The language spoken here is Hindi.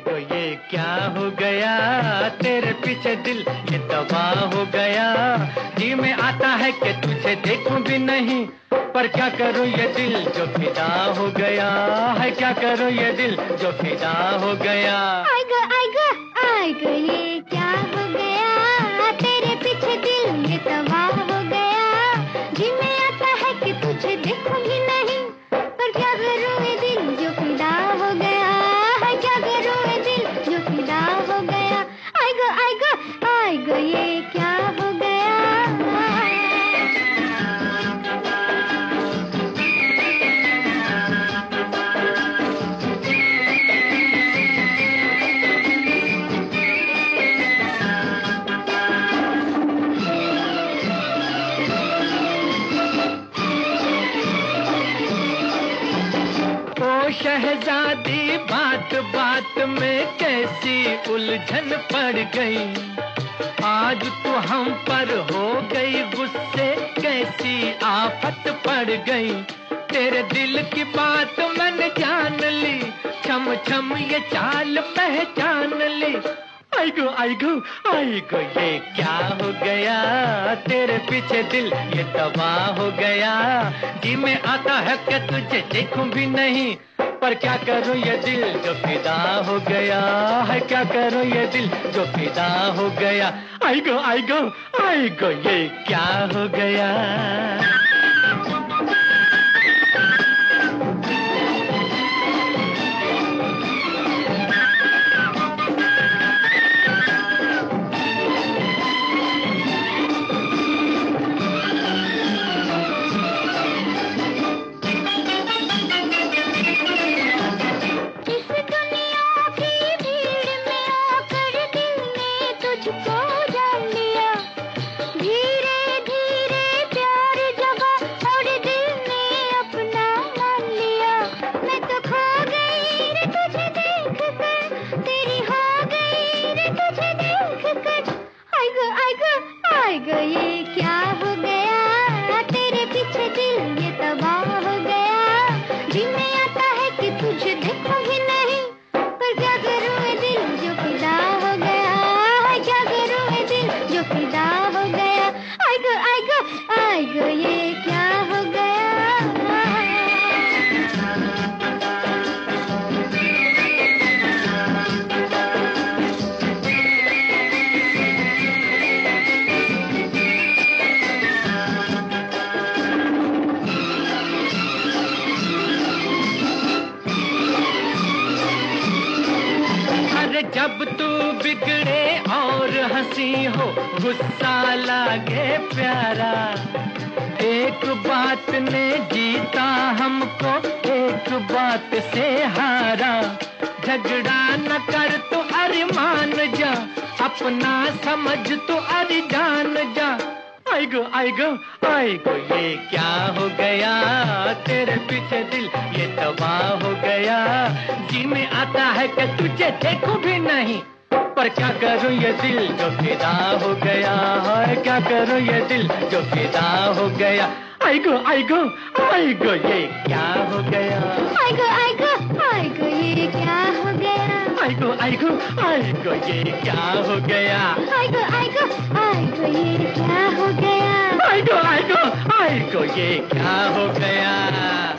गो ये क्या हो गया, तेरे पीछे दिल ये तबाह हो गया। जी में आता है कि तुझे देखूं भी नहीं, पर क्या करूं ये दिल जो फिदा हो गया है, क्या करूं ये दिल जो फिदा हो गया। आएगा आएगा आएगा ये क्या हो गया, तेरे पीछे दिल ये तबाह हो गया। जी में आता है कि तुझे देखूं भी नहीं, पर क्या करूं ये दिल जो फिदा हो गया है, क्या करूं ये दिल जो फिदा हो गया। आएगा आएगा आएगा ये क्या हो गया। शहजादी बात बात में कैसी उलझन पड़ गई, आज तो हम पर हो गई गुस्से कैसी आफत पड़ गई। तेरे दिल की बात मैंने जान ली, छम छम ये चाल पहचान ली। आइगो आइगो आइगो ये क्या हो गया, तेरे पीछे दिल ये तबाह हो गया। जी में आता है कि तुझे देखूं भी नहीं, पर क्या करूं ये दिल जो फिदा हो गया है, क्या करूं ये दिल जो फिदा हो गया। आइगो आइगो आइगो ये क्या हो गया। आएगा ये क्या हो गया, तेरे पीछे दिल ये तबाह हो गया। जी में आता है कि तुझे देखूं भी नहीं, पर क्या करूं ये दिल जो फिदा हो गया है, क्या करूं ये दिल जो फिदा हो गया। आएगा आएगा आएगा ये क्या हो गया। जब तू बिगड़े और हंसी हो गुस्सा लागे प्यारा, एक बात ने जीता हमको एक बात से हारा। झगड़ा न कर तो अरे मान जा, अपना समझ तो अरे जान जा। आइगो आइगो आइगो ये क्या हो गया, तेरे पीछे दिल ये तबाह हो गया। जी में आता है कि तुझे देखूं भी नहीं, पर क्या करूं ये दिल जो फिदा हो गया है, क्या करूं ये दिल जो फिदा हो गया। आइगो आइगो आइगो ये क्या हो गया। आइगो आइगो आइगो ये क्या हो गया। आइगो आइगो आइगो ये क्या हो गया। आइगो आइगो आइगो ये क्या हो गया। आइगो आइगो आइगो ये क्या हो गया।